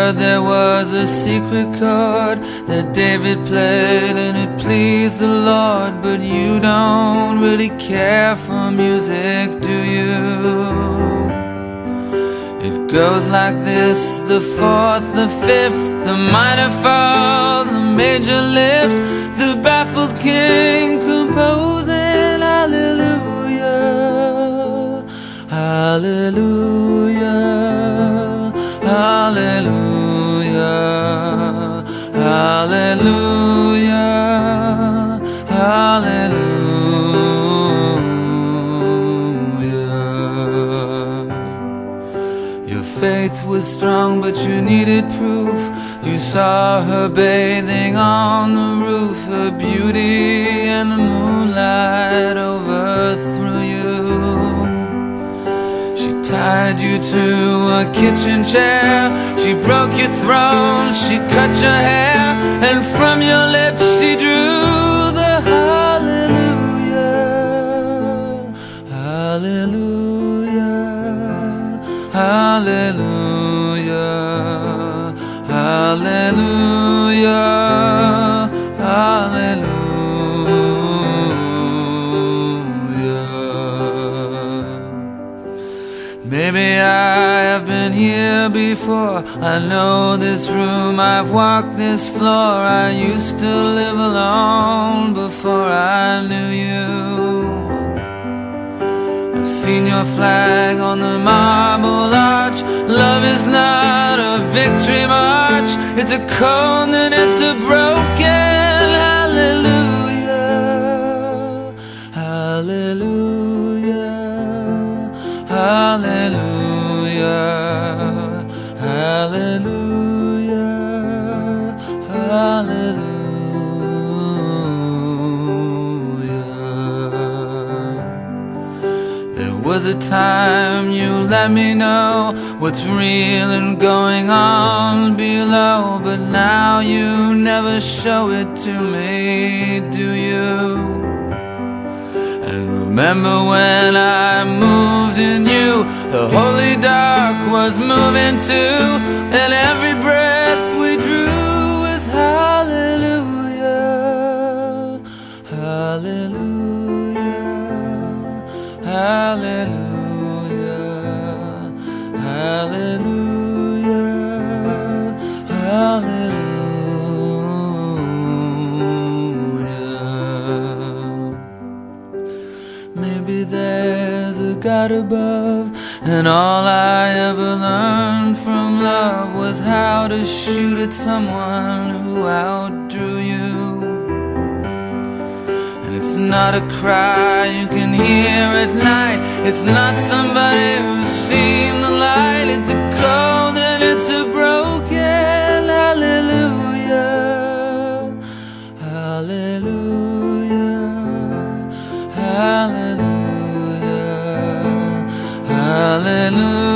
heard there was a secret chord that David played and it pleased the Lord. But you don't really care for music, do you? It goes like this: the fourth, the fifth, the minor fall, the major lift, the baffled king composing hallelujah, hallelujah, hallelujah, hallelujah, hallelujah. Your faith was strong, but you needed proof. You saw her bathing on the roof. Her beauty and the moonlight overthrew you. She tied you to a kitchen chair. She broke your throne. She cut your hair, and from your lips she drew the hallelujah, hallelujah, hallelujah, hallelujah, hallelujah. Maybe I have been here before. I know this room, I've walked this floor. I used to live alone before I knew you. I've seen your flag on the marble arch. Love is not a victory march. It's a cold and it's a broken hallelujah, hallelujah, hallelujah, hallelujah, hallelujah. There was a time you let me know what's real and going on below, but now you never show it to me, do you? And remember when I moved in you, the holy dark was moving too, and every breath we drew was hallelujah, hallelujah, hallelujah, hallelujah, hallelujah. Maybe there's a God above, and all I ever learned from love was how to shoot at someone who outdrew you. And it's not a cry you can hear at night. It's not somebody who's seen the light. It's a cold and it's a broken hallelujah, hallelujah, hallelujah, hallelujah.